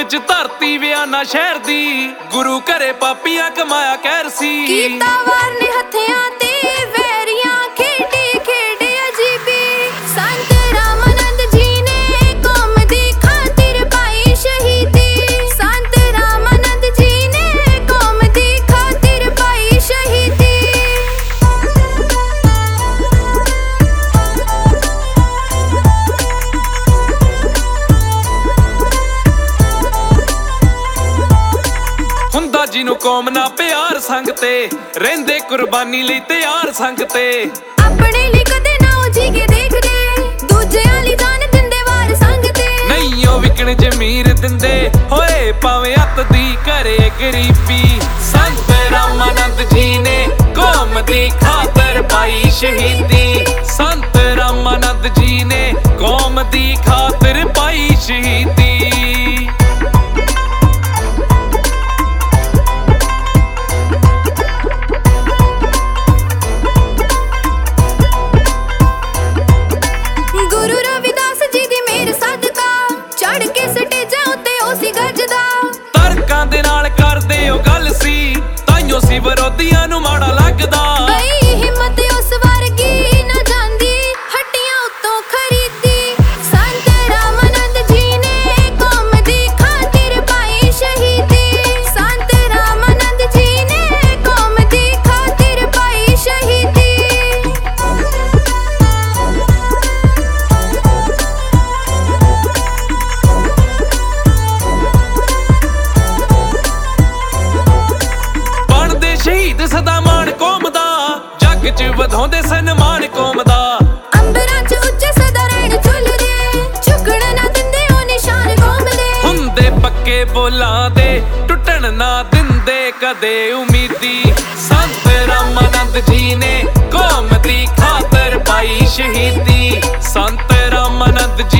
ਵਿੱਚ ਧਰਤੀ ਵਿਆਨਾ ਸ਼ਹਿਰ ਦੀ, ਗੁਰੂ ਘਰੇ ਪਾਪੀਆਂ ਕਮਾਇਆ ਕਹਿਰ ਸੀ। ਕੀਤਾ ਵਾਰ ਨੇ ਹੱਥਿਆਂ ਤੇ ਵੈਰੀਆਂ, ਖੇਡੀ ਖੇਡੀ ਅਜੀਬੀ। ਸੰਤ ਰਾਮਾਨੰਦ ਜੀ ਨੇ ਕੌਮ ਦੀ ਖਾਤਿਰ ਪਾਈ ਸ਼ਹੀਦੀ। ਸੰਤ ਰਾਮਾਨੰਦ ਜੀ ਨੇ ਕੌਮ ਦੀ ਖਾਤਿਰ ਪਾਈ ਸ਼ਹੀਦੀ। ਹੁੰਦਾ ਜਿਹਨੂੰ ਕੌਮ ਨਾਲ ਪਿਆਰ ਸੰਗ ਤੇ, ਰਹਿੰਦੇ ਕੁਰਬਾਨੀ ਲਈ ਤਿਆਰ ਸੰਗ ਤੇ। ਆਪਣੇ ਲਈ ਕਦੇ ਨਾ ਉਹ ਜੀਗੇ ਦੇਖਦੇ, ਦੂਜਿਆਂ ਲਈ ਜਾਨ ਦਿੰਦੇ ਵਾਰ ਸੰਗ ਤੇ। ਨਹੀਂ ਉਹ ਵਿਕਣ ਜ਼ਮੀਰ ਦਿੰਦੇ ਹੋਏ, ਭਾਵੇਂ ਅੱਤ ਦੀ ਘਰੇ ਗਰੀਬੀ। ਸੰਤ ਰਾਮਾਨੰਦ ਜੀ ਨੇ ਕੌਮ ਦੀ ਖਾਤਰ ਪਾਈ ਸ਼ਹੀਦੀ। ਸੰਤ ਰਾਮਾਨੰਦ ਜੀ ਨੇ ਕੌਮ ਦੀ ਖਾਤਰ ਪਾਈ ਸ਼ਹੀਦੀ। ਗੁਰੂ ਰਵਿਦਾਸ ਜੀ ਦੀ ਮਿਹਰ ਸਦਕਾ, ਚੜ ਕੇ ਸਟੇਜਾਂ ਉੱਤੇ ਉਹ ਸੀ ਗੱਜਦਾ। ਤਰਕਾਂ ਦੇ ਨਾਲ ਕਰਦੇ ਉਹ ਗੱਲ ਸੀ, ਤਾਈਓ ਸੀ ਵਿਰੋਧੀਆਂ ਨੂੰ ਮਾੜਾ ਲੱਗਦਾ। ਬਈ ਹਿੰਮਤ ਉਸ ਵਰਗੀ ਨਾ ਜਾਂਦੀ, ਹੱਟੀਆਂ ਉੱਤੋਂ ਖਰੀਦੀ। ਸੰਤ ਰਾਮਾਨੰਦ ਜੀ ਨੇ ਕੌਮ ਦੀ ਖਾਤਿਰ ਪਾਈ ਸ਼ਹੀਦੀ। ਸੰਤ ਰਾਮਾਨੰਦ ਜੀ ਨੇ ਕੌਮ ਦੀ ਖਾਤਿਰ ਪਾਈ ਸ਼ਹੀਦੀ। ਬਣਦੇ ਸ਼ਹੀਦ ਸਦਾ ਮਾਣ ਕੌਮ ਦਾ, ਜੱਗ 'ਚ ਵਧਾਉਂਦੇ ਸਨਮਾਨ ਕੌਮ ਦਾ। ਅੰਬਰਾਂ 'ਚ ਉੱਚੇ ਸਦਾ ਰਹਿਣ ਝੁੱਲਦੇ, ਝੁਕਣ ਨਾ ਦਿੰਦੇ ਉਹ ਨਿਸ਼ਾਨ ਕੌਮ ਦੇ। ਹੁੰਦੇ ਪੱਕੇ ਬੋਲਾਂ ਦੇ, ਟੁੱਟਣ ਨਾ ਦਿੰਦੇ ਕਦੇ ਉਮੀਦੀ। ਸੰਤ ਰਾਮਾਨੰਦ ਜੀ ਨੇ ਕੌਮ ਦੀ ਖਾਤਰ ਪਾਈ ਸ਼ਹੀਦੀ। ਸੰਤ ਰਾਮਾਨੰਦ ਜੀ